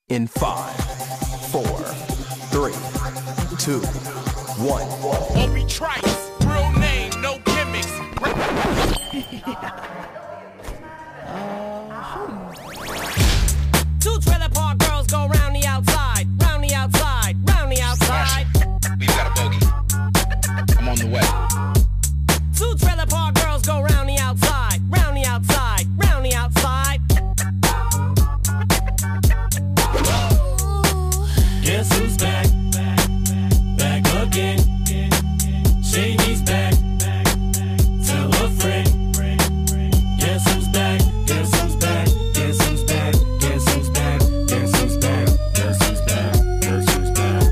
in 5, 4, 3, 2, 1. Obi Trice, real name, no gimmicks. Two trailer park girls go round the outside, round the outside, round the outside. We've got a bogey. I'm on the way. Two trailer park girls go round the outside, round the outside, round the outside. Guess who's back? Back again. Shady's back. Tell a friend. Guess who's back? Guess who's back? Guess who's back? Guess who's back? Guess who's back? Guess who's back? Guess who's back?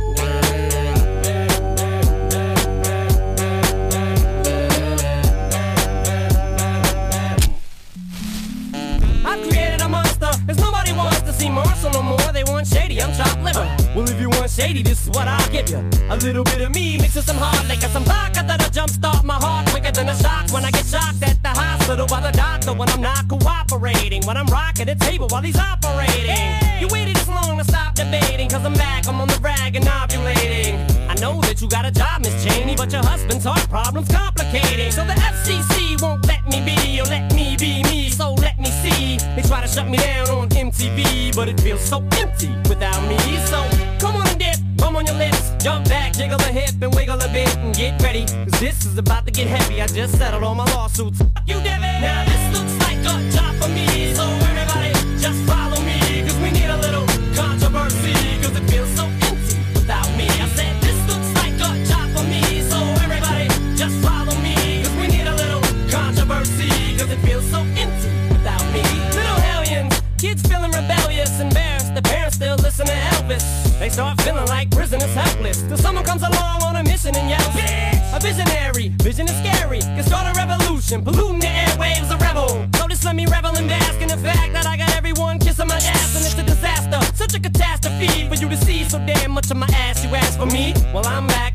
I've created a monster, as nobody wants to see Marshall no more. They want Shady, I'm chopped liver. Well, if you want Shady, this is what I'll give you. A little bit of me mixed with some hard liquor, some vodka that'll jumpstart my heart quicker than a shock when I get shocked at the hospital by the doctor when I'm not cooperating, when I'm rocking the table while he's operating. Hey! You waited this long to stop debating, cause I'm back, I'm on the rag and ovulating. I know that you got a job, Miss Cheney, but your husband's heart problem's complicating. So the FCC won't let me be, or let me be me, so let me see. They try to shut me down on MTV, but it feels so empty without me. So come on and dip, bum on your lips, jump back, jiggle a hip and wiggle a bit and get ready, cause this is about to get heavy. I just settled all my lawsuits. You did it! Now this looks like a job for me, so everybody just follow me, cause we need a little controversy, cause it feels so empty without me. I said this looks like a job for me, so everybody just follow me, cause we need a little controversy, cause it feels so empty without me. Little hellions, kids feeling rebellious, embarrassed, the parents still listen to Elvis. They start feeling like prisoners helpless, till someone comes along on a mission and yells, bitch! A visionary, vision is scary, can start a revolution, polluting the airwaves, a rebel. So just let me revel and bask in the fact that I got everyone kissing my ass, and it's a disaster, such a catastrophe for you to see so damn much of my ass. You ask for me? Well, I'm back.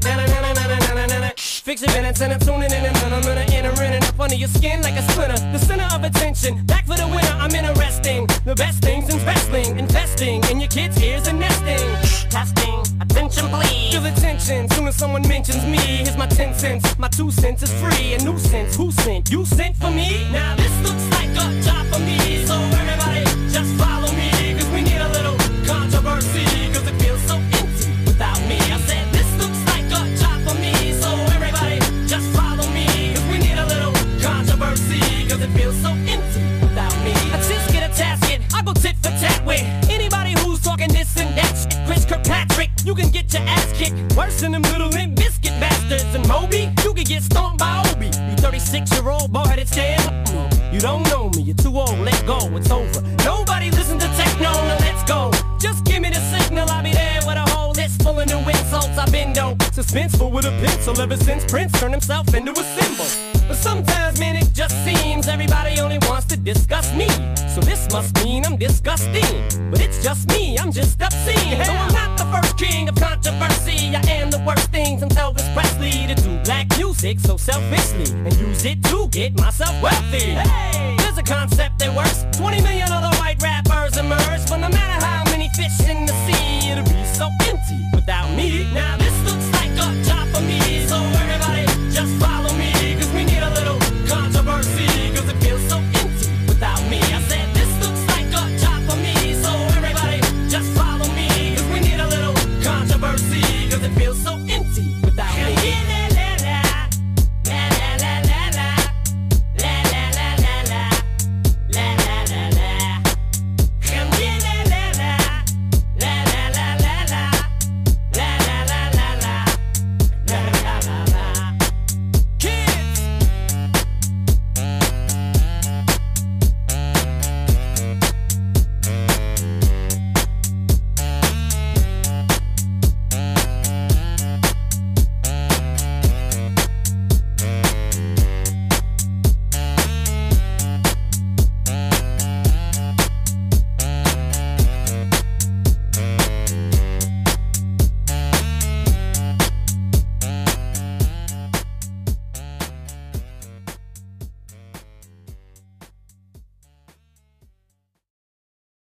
Fix your minutes and I'm tuning in and I'm gonna enter in and up under your skin like a splinter. The center of attention, back for the winner, I'm interesting. The best things in wrestling, investing in your kids' ears and nesting. Testing, attention please. Feel the tension, soon as someone mentions me. Here's my 10 cents, my 2 cents is free. A nuisance, who sent? You sent for me? Now this looks like a job for me, so everybody just follow me, cause we need a little controversy, cause it feels so empty without me. I said this looks like a job for me, so everybody just follow me, cause we need a little controversy, cause it feels so empty without me. I just get a tasket, I go tit for tat with anybody who's talking this and that shit. Chris Kirkpatrick, you can get your ass kicked worse than them little Limp Bizkit bastards. And Moby, you can get stomped by Obi. You 36-year-old boy-headed stand. You don't know me, you're too old, let go, it's over. Nobody listen to techno, now let's go. Just give me the signal, I'll be there with a whole list full of new insults. I've been dope, suspenseful with a pencil ever since Prince turned himself into a symbol. But sometimes, man, it just seems everybody only wants to discuss me. So this must mean I'm disgusting. But it's just me, I'm just obscene. So I'm not the first king of controversy. I am the worst thing since Elvis Presley to do black music so selfishly and use it to get myself wealthy. Hey, there's a concept that works. 20 million other white rappers emerge, but no matter how many fish in the sea, it'll be so empty without me. Now